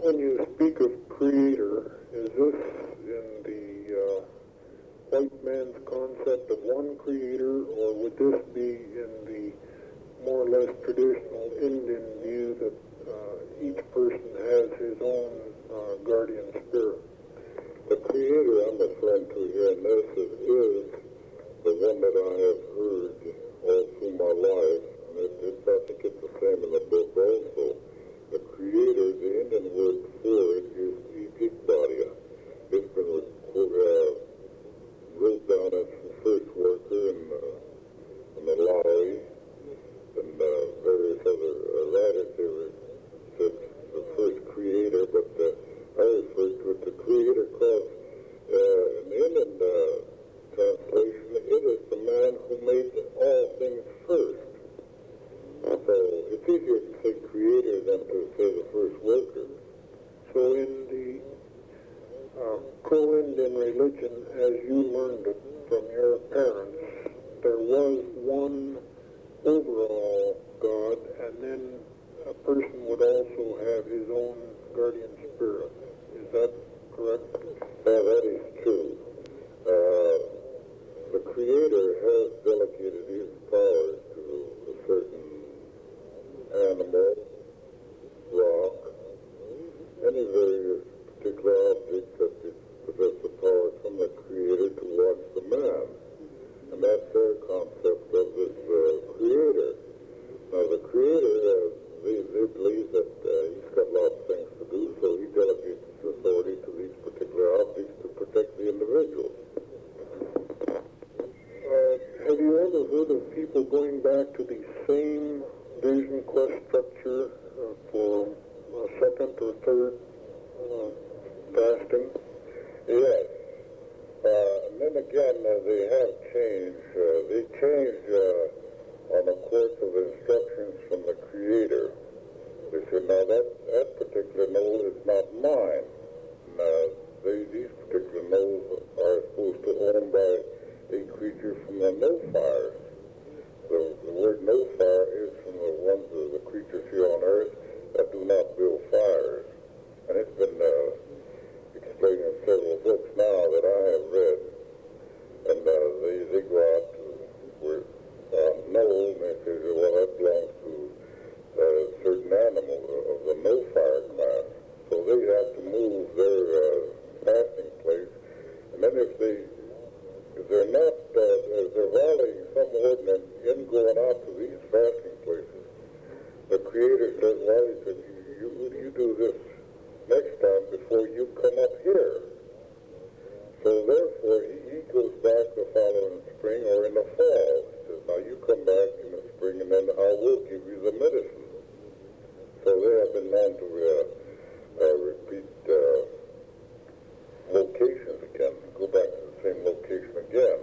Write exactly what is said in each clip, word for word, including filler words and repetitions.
when you speak of creator, is this in the uh, white man's concept of one creator, or would this be in the more or less traditional Indian view that uh, each person has his own uh, guardian spirit? The creator I'm referring to here in this is, is the one that I have heard all through my life, and it, it, I think it's the same in the book also. The creator, the Indian word for it is Ikikbadia. It's been uh, wrote down as the first worker in, uh, in the Lowry and uh, various other uh, writers. They were said the first creator, but uh, I refer to it the creator because uh, in the Indian uh, translation, it is the man who made all things first. So it's easier to say creator than to say the first worker. So in the uh, pro-Indian religion, as you learned it from your parents, there was one overall God, and then a person would also have his own guardian spirit. Is that correct? Yeah, that is true. Uh, the Creator has delegated his powers to a certain animal, rock, any various particular object that possess the power from the Creator to watch the man. And that's their concept of this uh, Creator. Now, the Creator, uh, they, they believe that uh, he's got lots of things to do, so he delegates his authority to these particular objects to protect the individual. Uh, have you ever heard of people going back to the same vision quest structure uh, for a second or third uh, fasting? Yes. Uh, and then again, uh, they have changed. Uh, they changed uh, on a course of instructions from the Creator. They said, now that, that particular knoll is not mine. Uh, they, these particular knolls are supposed to own by a creature from the no-fires. The, the word no-fire is from the ones of the creatures here on Earth that do not build fires. And it's been uh, explained in several books now that I have read. And uh, they, they go out to where uh, knoll, and they say, well, that belongs to a certain animal of the no-fire class. So they have to move their uh, fasting place. And then if they If they're not, uh, if they're violating some ordinance in going out to these fasting places, the Creator says, well, he said, you, you, you do this next time before you come up here. So therefore, he, he goes back the following spring or in the fall. He says, now you come back in the spring and then I will give you the medicine. So they have been known to uh, uh, repeat uh, locations again, go back to the same location again.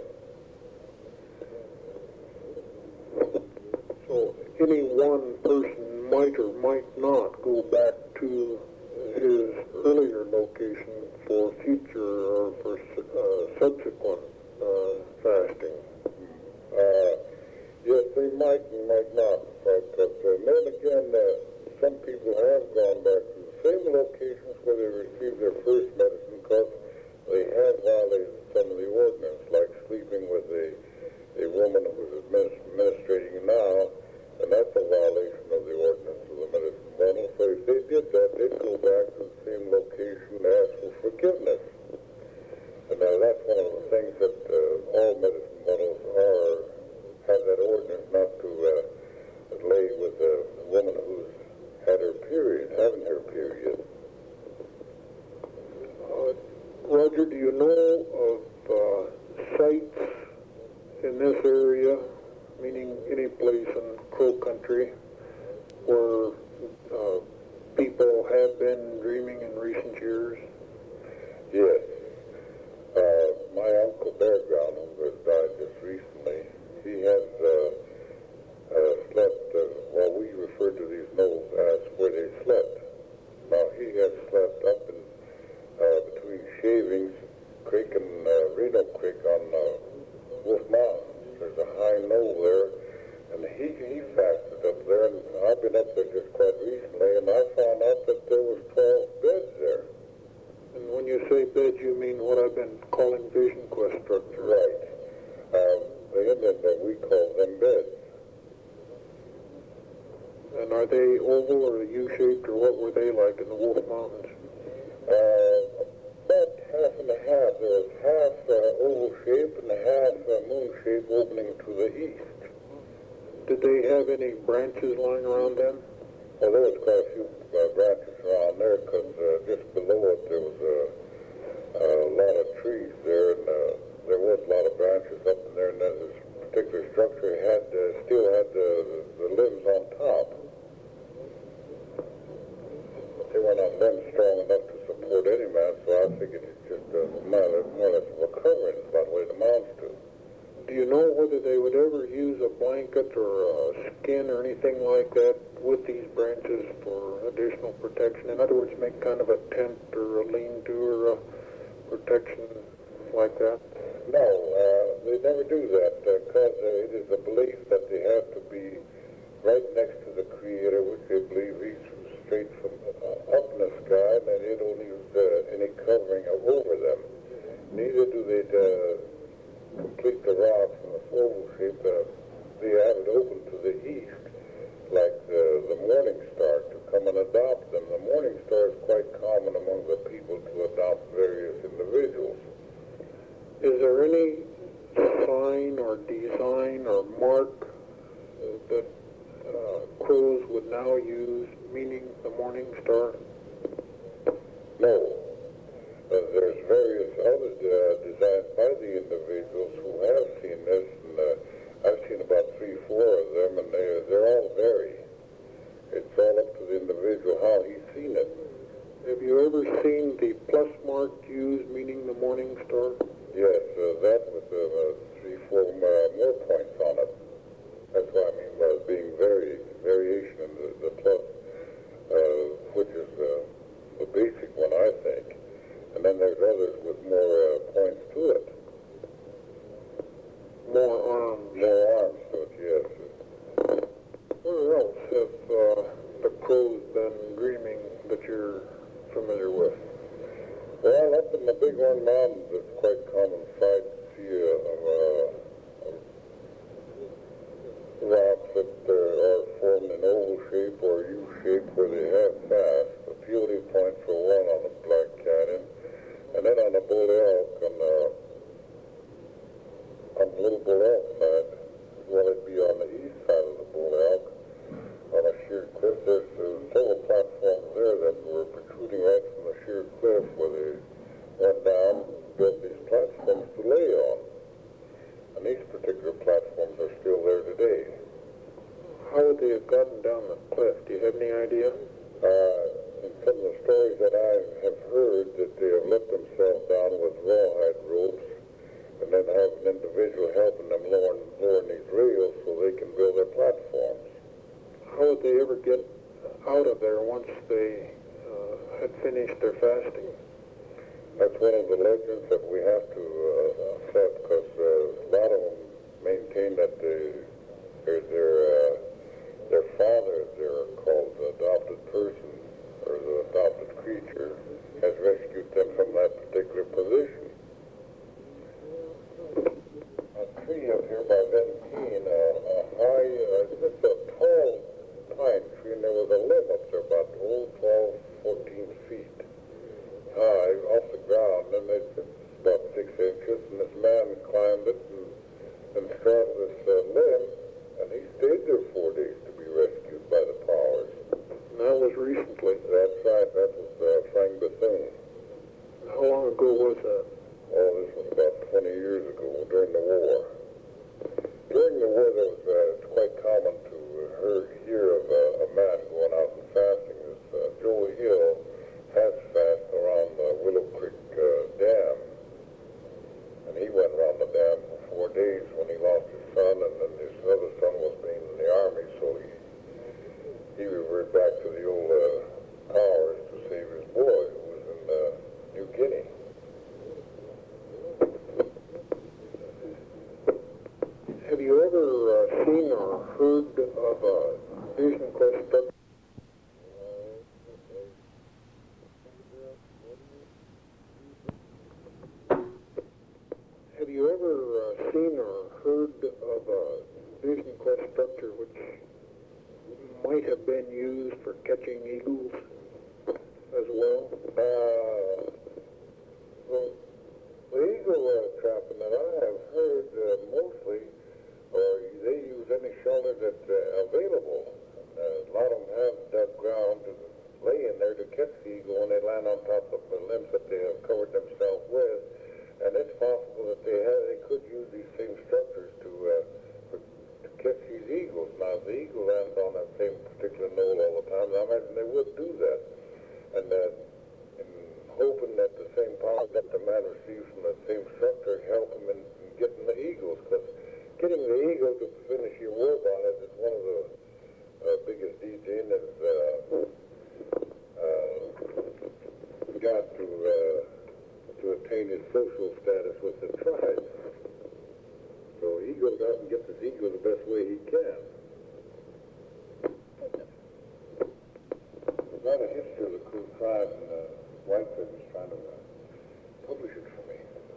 So any one person might or might not go back to his earlier location for future or for uh, subsequent uh, fasting. Uh, yes, they might and might not. But, but uh, then again, uh, some people have gone back to the same locations where they received their first medicine because they have violated some of the ordinance, like sleeping with a, a woman who's administrating now, and that's a violation of the ordinance of the medicine bundle. So if they did that, they'd go back to the same location and ask for forgiveness. And now that's one of the things that uh, all medicine bundles are, have that ordinance not to uh, lay with a woman who's had her period, having her period. Uh, Roger, do you know of uh, sites in this area, meaning any place in Crow Country, where uh, people have been dreaming in recent years? Yes. Uh, my uncle Bear Ground, who has died just recently, he has uh, uh, slept, uh, well, we refer to these knolls as where they slept. Now, he has slept up in uh, between Shavings Creek and uh, Reno Creek on uh, Wolf Mountain. There's a high knoll there, and he, he fasted up there, and I've been up there just quite recently, and I found out that there was twelve beds structure. Right. Um, the Indians, that we call them beds. And are they oval or U-shaped, or what were they like in the Wolf Mountains? Uh, about half and a half. There was half uh, oval shape and half uh, moon shape opening to the east. Did they have any branches lying around them? Well, there was quite a few uh, branches around there, because uh, just below it there was a, a lot of trees there, and uh, there was a lot of branches up in there, and then this particular structure had uh, still had the, the limbs on top. But they were not limbs strong enough to support any man, so I figured it's just uh, more or less of a covering, is about what it amounts to. Do you know whether they would ever use a blanket or a skin or anything like that with these branches for additional protection? In other words, make kind of a tent or a lean-to or a protection like that? No, uh, they never do that, because uh, it is a belief that they have to be right next to the Creator, which they believe he's straight from uh, up in the sky, and that they don't use uh, any covering over them. Neither do they uh, complete the rocks in the oval shape. Uh, they have it open to the east, like the, the morning star, to come and adopt them. The morning star is quite common among the people to adopt various individuals. Is there any sign or design or mark uh, that uh, crows would now use, meaning the morning star? No. Uh, there's various other uh, designs by the individuals who have seen this, and uh, I've seen about three, four of them, and they, they're all vary. It's all up to the individual how he's seen it. Have you ever seen the plus mark used, meaning the morning star? Yes, uh, that with uh, uh, three, four uh, more points on it. That's what I mean by being very variation in the, the plus, uh, which is uh, the basic one, I think. And then there's others with more uh, points to it. More arms. More arms to it, yes. Where else have uh, the crows been dreaming that you're familiar with? Well, up in the Big Horn Mountains, it's quite common sight to see a, a, a rocks that uh, are formed in oval shape or U shape where they have fast. The Peony Point for one on the Black Canyon, and then on the Bull Elk, on the, on the Little Bull Elk side, well, it'd be on the east side of the Bull Elk, on a sheer cliff. There's uh, several platforms there that were protruding right from the sheer cliff where they went down and built these platforms to lay on. And these particular platforms are still there today. How would they have gotten down the cliff? Do you have any idea? Uh, in some of the stories that I have heard, that they have let themselves down with rawhide ropes, and then have an individual helping them lowering, lowering these rails so they can build their platforms. How would they ever get out of there once they uh, had finished their fasting? That's one of the legends that we have to uh, accept, because uh, a lot of them maintain that they, their their, uh, their father, they're called the adopted person, or the adopted creature, has rescued them from that particular position. A tree up here by Venteen, uh, a high, uh, just a tall pine tree, and there was a limb up there about oh, twelve, fourteen feet high off the ground, and it's about six inches, and this man climbed it and, and straddled this uh, limb, and he stayed there four days to be rescued by the powers. And that was recently. That's right, that was uh, Frank Bethune. How long ago was that? Oh, this was about twenty years ago, during the war. During the war, there was, uh, it's quite common to uh, hear, hear of uh, a man going out and fasting. This uh, Joey Hill has fast around the Willow Creek uh, Dam. And he went around the dam for four days when he lost his son, and then his other son was being in the army, so he he reverted back to the old uh, powers to save his boy, who was in uh, New Guinea. Have you ever uh, seen or heard of a Vision Quest study? Have you ever might have been used for catching eagles as well? Uh, well, the eagle uh, trapping that I have heard uh, mostly, or they use any shelter that's uh, available. Uh, a lot of them have dug ground to lay in there to catch the eagle when they land on top of the limbs that they have covered themselves with. And it's possible that they have, they could use these same structures to, uh, for, to catch these eagles. Now, if the eagle lands on that same particular knoll all the time, I imagine they would do that. And, uh, and hoping that the same power that the man receives from the same structure help him in, in getting the eagles. Because getting the eagle to finish your work on it is one of the uh, biggest deeds in is uh, uh, got to uh, to attain his social status with the tribe. So he goes out and gets his eagle the best way he can. There's not a history of the Crew tribe, and uh, Whitefish is trying to uh, publish it for me.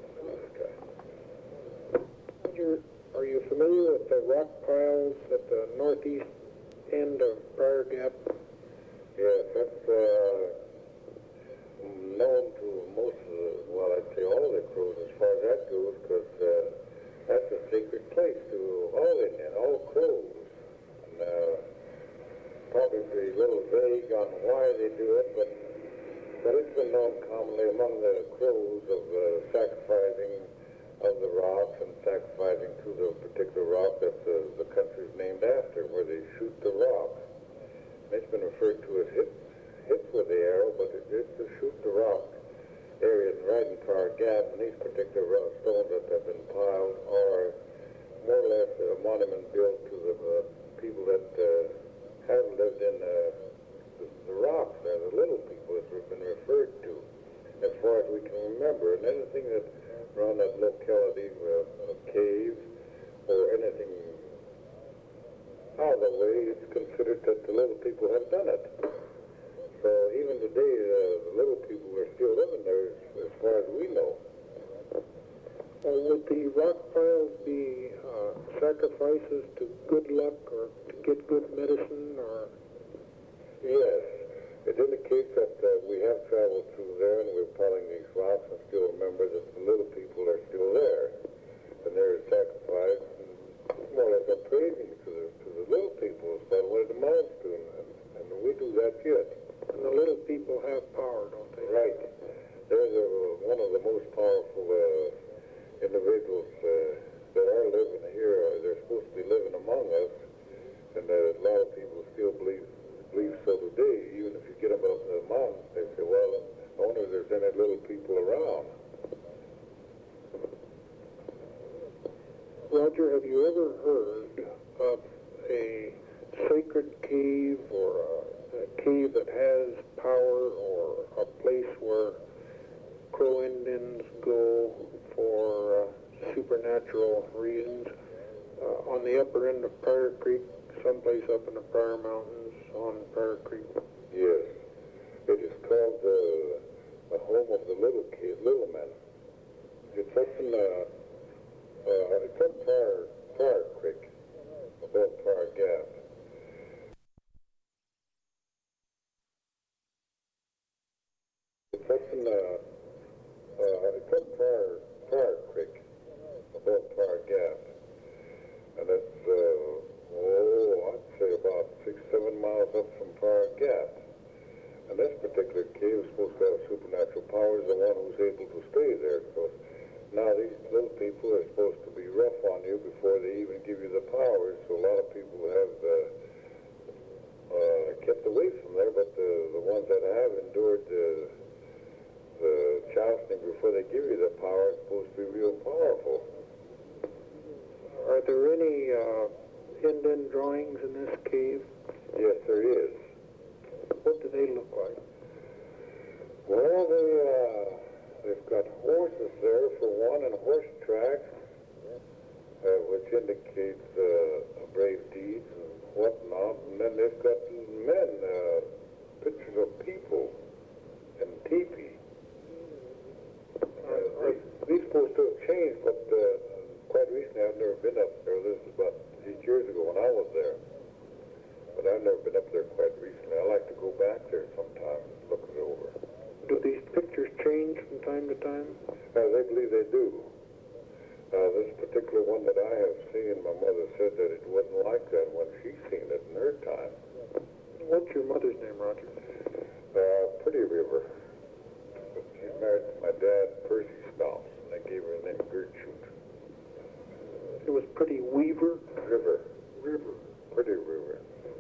Roger, are you familiar with the rock piles at the northeast end of Briar Gap? Yes, that's uh, known to most of the, well, I'd say all the Crows as far as that goes, because uh, that's a sacred place to all Indian, all Crows. And uh, probably a little vague on why they do it, but but it's been known commonly among the Crows of uh, sacrificing of the rocks and sacrificing to the particular rock that the, the country's named after, where they shoot the rocks. It's been referred to as hits, hits with the arrow, but it is to shoot the rock areas right in Briar Gap, and these particular rock stones that have been piled are more or less a monument built to the uh, people that uh, have lived in uh, the, the rocks there, the little people that have been referred to, as far as we can remember. And anything that around that locality, uh, a cave or anything out of the way, it's considered that the little people have done it. So even today, uh, the little people are still living there, as, as far as we know. Or would the rock piles be uh, sacrifices to good luck or to get good medicine? Or yes, it indicates that uh, we have traveled through there and we're piling these rocks and still remember that the little people are still there. And they're sacrificed, and more or less a praising to the, to the little people is about what it amounts to, and, and we do that yet. And the little people have power, don't they? Right. They're the, one of the most powerful uh, individuals uh, that are living here. Uh, they're supposed to be living among us, and uh, a lot of people still believe believe so today. Even if you get them up in the mountains, they say, well, I wonder if there's any little people around. Roger, have you ever heard of a sacred cave or a, a cave that has power, or a place where Crow Indians go for uh, supernatural reasons? Uh, on the upper end of Briar Creek, someplace up in the Briar Mountains on Briar Creek. Yes. It is called the, the home of the little kid, little men. It's up in the, uh, it's up Briar, Briar Creek, above Briar Gap. It's up in the, uh, it's up Briar, Briar Creek, above Briar Gap. And it's, uh, oh, I'd say about six, seven miles up from Briar Gap. And this particular cave is supposed to have supernatural powers, the one who's able to stay there. So now these little people are supposed to be rough on you before they even give you the powers. So a lot of people have uh, uh, kept away from there, but the, the ones that have endured the, the jousting before they give you the power are supposed to be real powerful. Are there any uh, Indian drawings in this cave? Yes, there is. What do they look like? Well, they, uh, they've got horses there for one, and horse tracks, uh, which indicates uh, brave deeds and whatnot. And then they've got men, uh, pictures of people and teepee. Uh, these, these supposed to have changed, but uh, quite recently I've never been up there. This is about eight years ago when I was there. But I've never been up there they do. Now, this particular one that I have seen, my mother said that it wasn't like that when she seen it in her time. What's your mother's name, Roger? Uh, Pretty River. She's married to my dad, Percy Stomps, and they gave her the name Gertrude. It was Pretty Weaver? River. River. Pretty River.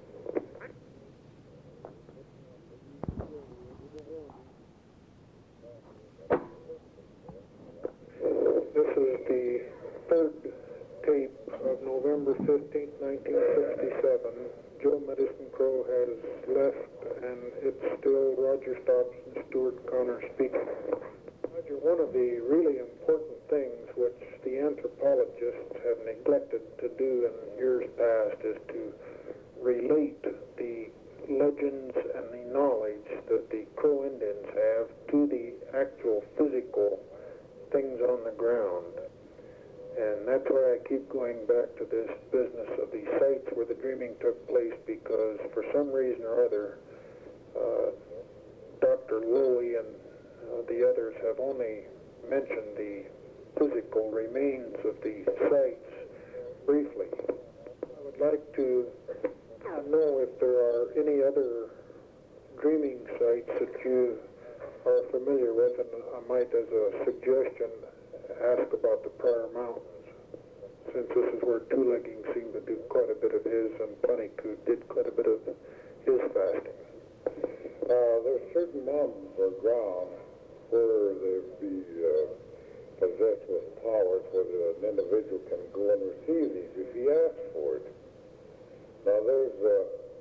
This is the third tape of November fifteenth, nineteen sixty-seven. Joe Medicine Crow has left, and it's still Roger Stops and Stuart Connor speaking. Roger, one of the really important things which the anthropologists have neglected to do in years past is to relate the legends and the knowledge that the Crow Indians have to the actual physical things on the ground. And that's why I keep going back to this business of the sites where the dreaming took place, because for some reason or other, uh, Doctor Lowey and uh, the others have only mentioned the physical remains of the sites briefly. I would like to know if there are any other dreaming sites that you are familiar with, and I might, as a suggestion, ask about the Prior Mountains, since this is where Two-Legging seemed to do quite a bit of his, and Paniku did quite a bit of his fasting. Uh, there's certain mountains or ground where they'd be uh, possessed with powers where an individual can go and receive these if he asks for it. Now there's a,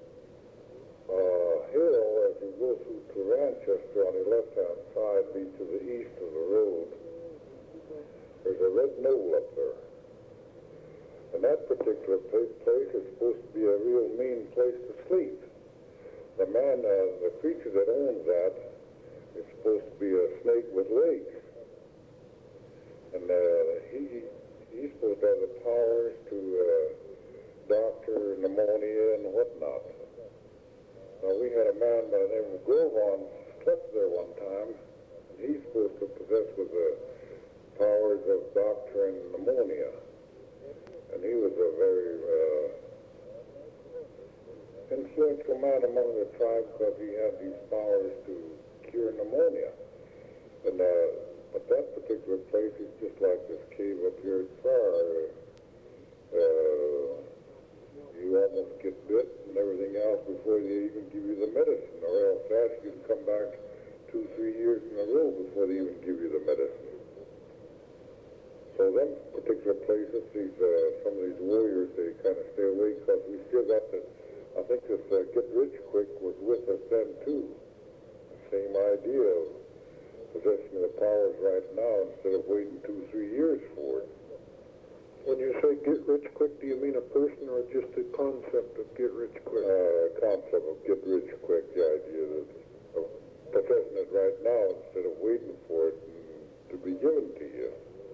a hill as you go through to Ranchester on the left-hand side, be to the east of the road. There's a red knoll up there. And that particular place is supposed to be a real mean place to sleep. The man, uh, the creature that owns that, is supposed to be a snake with legs. And uh, he he's supposed to have the powers to uh, doctor pneumonia and whatnot. Now, we had a man by the name of Grovon slept there one time. And he's supposed to possess with the powers of doctoring pneumonia. And he was a very uh, influential man among the tribe because he had these powers to cure pneumonia. And uh, but that particular place is just like this cave up here at Far. Uh, you almost get bit and everything else before they even give you the medicine, or else ask you to come back two, three years in a row before they even give you the medicine. So them particular places, these uh, some of these warriors, they kind of stay away because we still got the, I think this uh, Get Rich Quick was with us then too. The same idea of possessing the powers right now instead of waiting two, three years for it. When you say get rich quick, do you mean a person or just the concept of get rich quick? Uh, concept of get rich quick, the idea that of possessing it right now instead of waiting for it and to be given to you.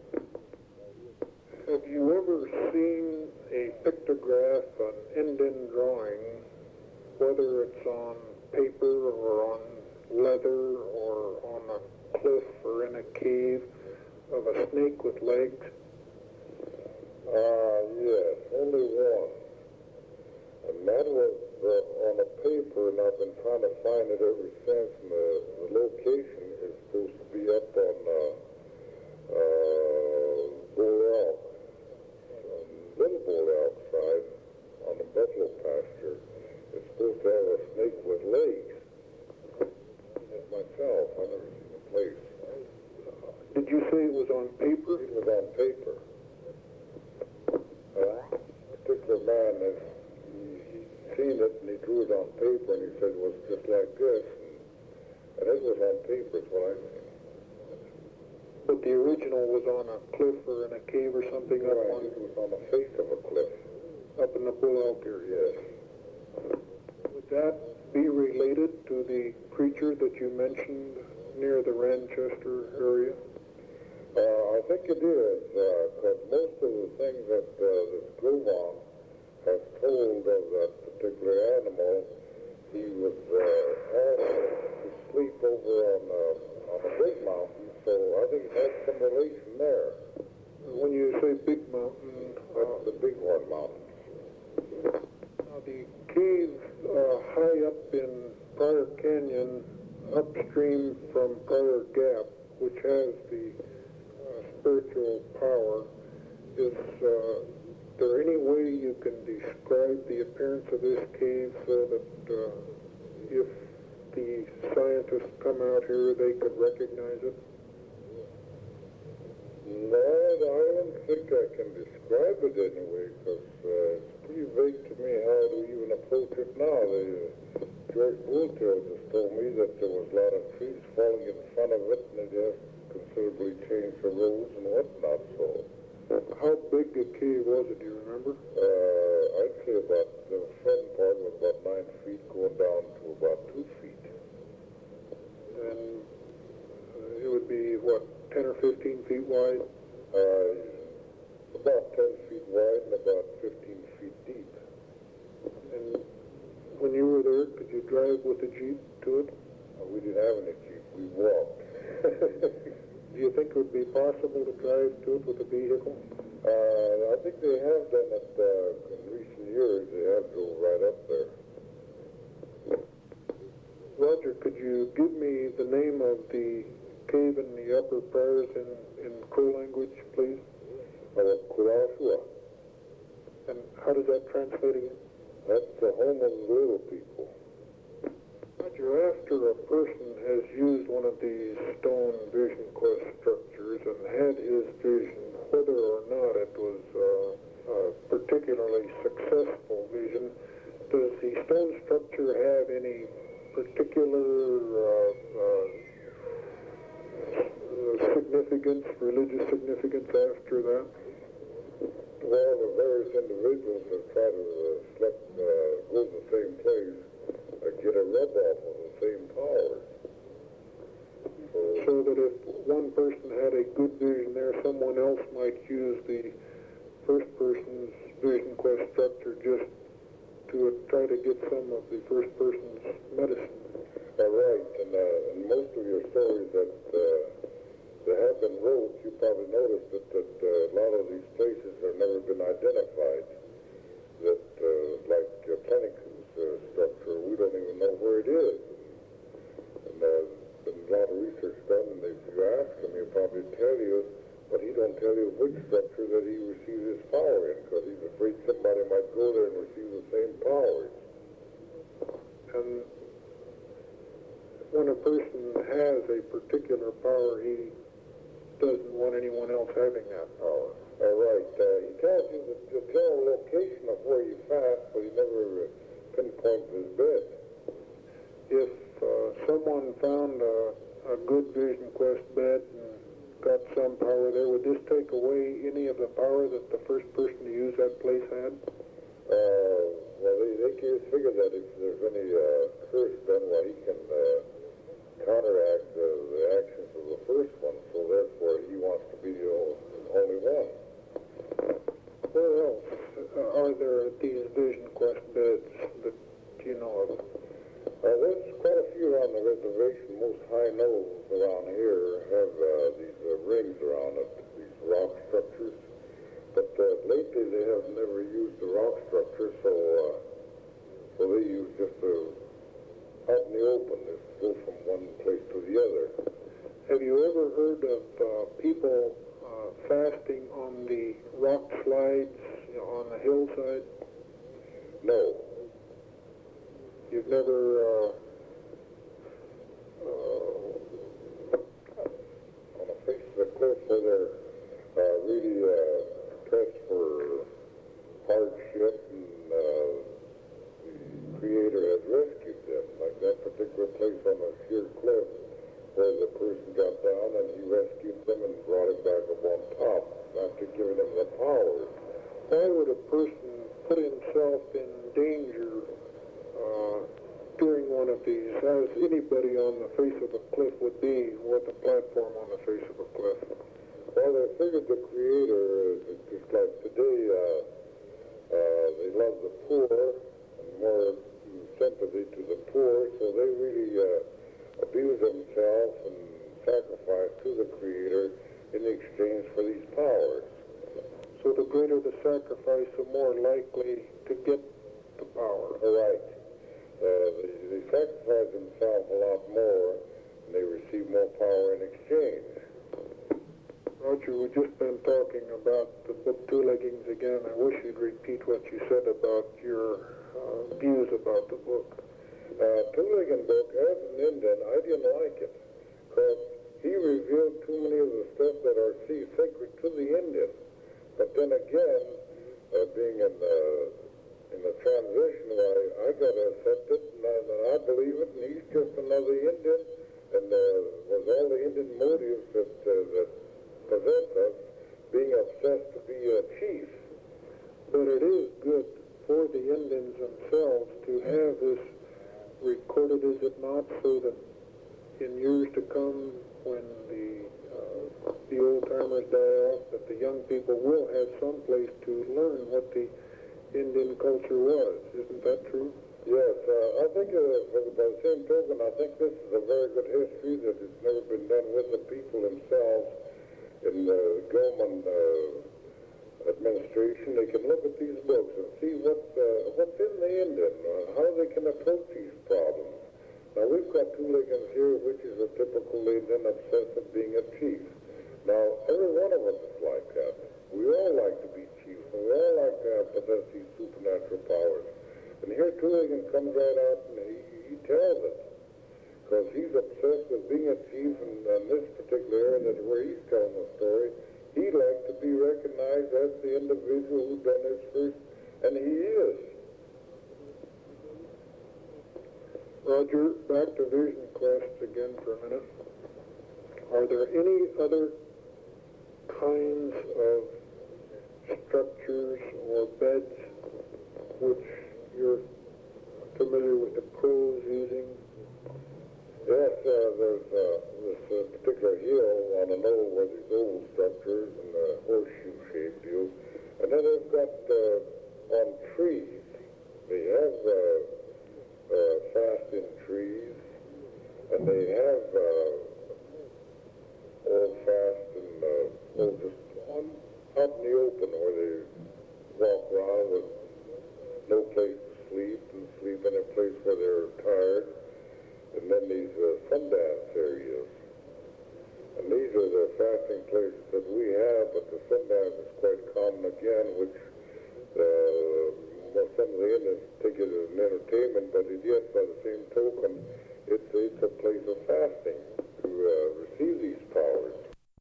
Have you ever seen a pictograph, an Indian drawing, whether it's on paper or on leather or on a cliff or in a cave, of a snake with legs? Uh, yes, only one. And that was uh, on a paper, and I've been trying to find it ever since. And the, the location is supposed to be up on uh, uh, Bull Elk, on Little Bull Elk side, on the buffalo pasture. It's supposed to have a snake with legs. I've myself, I've never seen the place. Did you say it was on paper? It was on paper. A particular man, has, he, he seen it and he drew it on paper and he said it was just like this. And, and it was on paper is what I seen. But the original was on a cliff or in a cave or something? No, up on, it was on the face of a cliff. Up in the Bull Elk area? Yes. Would that be related to the creature that you mentioned near the Ranchester area? Uh, I think it is, because uh, most of the things that uh, this Grovon has told of that particular animal, he was uh, asked to sleep over on, uh, on a big mountain, so I think it has some relation there. When you say Big Mountain, That's uh, the Bighorn Mountain. now the cave uh, high up in Prior Canyon, upstream from Prior Gap, which has the uh, spiritual power, is uh, there any way you can describe the appearance of this cave so that uh, if the scientists come out here, they could recognize it? No, I don't think I can describe it anyway, because uh, it's pretty vague to me how to even approach it now. The, uh, George Bulltail just told me that there was a lot of trees falling in front of it, and it has considerably changed the roads and whatnot, so... How big a cave was it, do you remember? Uh, I'd say about, the front part was about nine feet, going down to about two feet. And uh, it would be, what, ten or fifteen feet wide? Uh, about ten feet wide and about fifteen feet deep. And when you were there, could you drive with a Jeep to it? Uh, we didn't have any Jeep, we walked. Do you think it would be possible to drive to it with a vehicle? Uh, I think they have done it uh, in recent years. They have drove right up there. Roger, could you give me the name of the cave in the Upper Prairies in, in Crow language, please? Uh, Kurashua. And how does that translate again? That's the home of the little people. Roger, after a person has used one of these stone vision quest structures and had his vision, whether or not it was uh, a particularly successful vision, does the stone structure have any particular uh, uh, significance, religious significance after that? Well, the various individuals that try to uh, slip, uh, go to the same place uh, get a rub off of the same powers. So, So that if one person had a good vision there, someone else might use the first person's vision quest structure just to try to get some of the first person's medicine. uh, right, and, uh, and most of your stories that uh, that have been wrote, you probably noticed that, that uh, a lot of these places have never been identified. That, uh, like uh, Pleniko's uh, structure, we don't even know where it is. And uh, there's a lot of research done, and if you ask him, he'll probably tell you, but he don't tell you which structure that he received his power in, because he's afraid somebody might go there and receive the same powers. And when a person has a particular power, he doesn't want anyone else having that power. All right. Uh, he tells you the, the general location of where you fast, but he never uh, pinpoints his bed. If uh, someone found a, a good vision quest bed and got some power there, would this take away any of the power that the first person to use that place had? Uh, well, they, they can figure that if there's any uh, curse done, well, he can uh, counteract uh, the actions of the first one, so therefore he wants to be the only one. Where else uh, are there these vision quest beds that you know of? Uh, there's quite a few around the reservation. Most high knolls around here have uh, these uh, rings around it, these rock structures. But uh, lately they have never used the rock structure, so uh, so they use just uh, out in the open. They go from one place to the other. Have you ever heard of uh, people uh, fasting on the rock slides, you know, on the hillside? No. You've never uh, uh, On the face of the cliff where they're uh, really uh, pressed for hardship, and uh, the Creator has rescued them, like that particular place on the sheer cliff where the person got down and he rescued them and brought him back up on top after giving them the power. why would a person put himself in danger uh, during one of these, as anybody on the face of a cliff would be with a platform on the face of a cliff? Well, they figured the Creator, uh, just like today, uh, uh, they love the poor and more sympathy to the poor, so they really uh, abuse themselves and sacrifice to the Creator in exchange for these powers. So the greater the sacrifice, the more likely to get the power. Right. Uh, they, they sacrifice themselves a lot more, and they receive more power in exchange. Roger, we've just been talking about the book Two Leggings again. I wish you'd repeat what you said about your uh, views about the book. Uh, Two-Legged book, as an Indian, I didn't like it, because he revealed too many of the stuff that are sacred to the Indian. But then again, uh, being in the, in the transition, I, I got to accept it, and I, and I believe it, and he's just another Indian, and uh, with all the Indian motives that, uh, that possess us, being obsessed to be a chief. But it is good for the Indians themselves to have this recorded, is it not, so that in years to come, when the uh, the old-timers die off, that the young people will have some place to learn what the Indian culture was. Isn't that true? Yes, uh, I think uh, by the same token, I think this is a very good history that has never been done with the people themselves in the government uh, administration. They can look at these books and see what uh, what's in the Indian, uh, how they can approach these problems. Now, we've got Two-Legged here, which is a typical Indian obsessed with being a chief. Now, every one of us is like that. We all like to be chiefs, and we all like to have possess these supernatural powers. And here Two-Legged comes right out and he, he tells it, because he's obsessed with being a chief, and in this particular area that where he's telling the story, he'd like to be recognized as the individual who done this first, and he is. Roger, back to Vision Quest again for a minute. Are there any other kinds of structures or beds which you're familiar with the Crows using? Yes, uh, there's uh, this uh, particular hill on the knoll where these old structures and the horseshoe-shaped deals. And then they've got uh, on trees, they have uh, uh, fasting trees, and they have uh, all fast and uh, all just on, out in the open where they walk around with no place to sleep and sleep in a place where they're tired. And then these uh, Sundance areas. And these are the fasting places that we have, but the Sundance is quite common again, which uh, well, some of the Indians take it as an entertainment, but it is, by the same token, it's, it's a place of fasting to uh, receive these powers.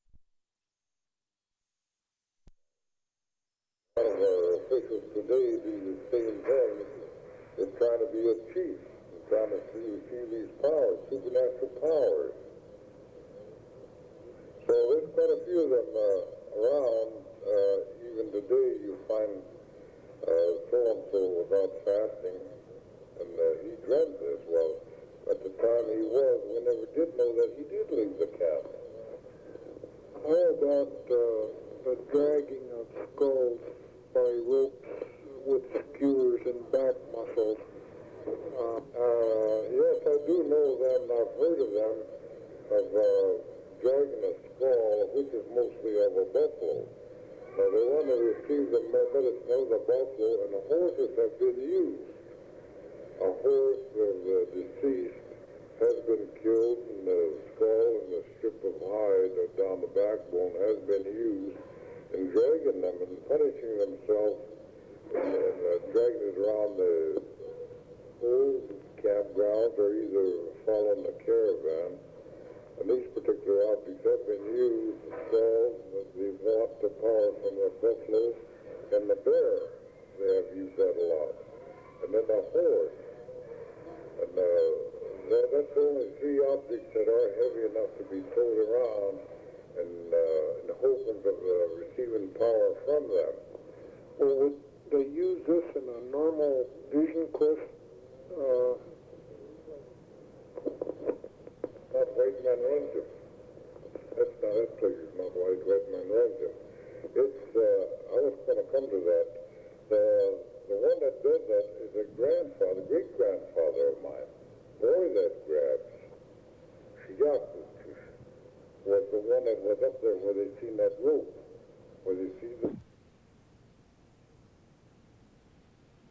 A lot of our officials today do the same thing. They're trying to be a chief. Trying to see, see these powers, supernatural powers. So there's quite a few of them uh, around. Uh, even today you find uh, so-and-so without fasting, and uh, he dreamt this. Well, at the time he was, we never did know that he did leave the camp. How about uh, the dragging of skulls by ropes with skewers and back muscles? Uh, uh, yes, I do know them. I've heard of them, of uh, dragging a skull, which is mostly of a buffalo. Now, they want to receive the medicine of the buffalo, and the horses have been used. A horse of the deceased has been killed, and the skull and the strip of hide down the backbone has been used in dragging them and punishing themselves, and, and uh, dragging it around the old campgrounds or either following the caravan. And these particular objects have been used to solve the want the power from the buffalo and the bear. They have used that a lot. And then the horse. And uh, that, that's the only three objects that are heavy enough to be towed around and uh, in the hope of uh, receiving power from them. Well, would they use this in a normal Vision Quest? Uh, not White Man runs him. That's not that place. It's not White, White Man runs him. It's, uh, I was going to come to that. The, the one that did that is a grandfather, great-grandfather of mine. Boy that grabs, Shigaku was the one that was up there where they seen that rope, where they see the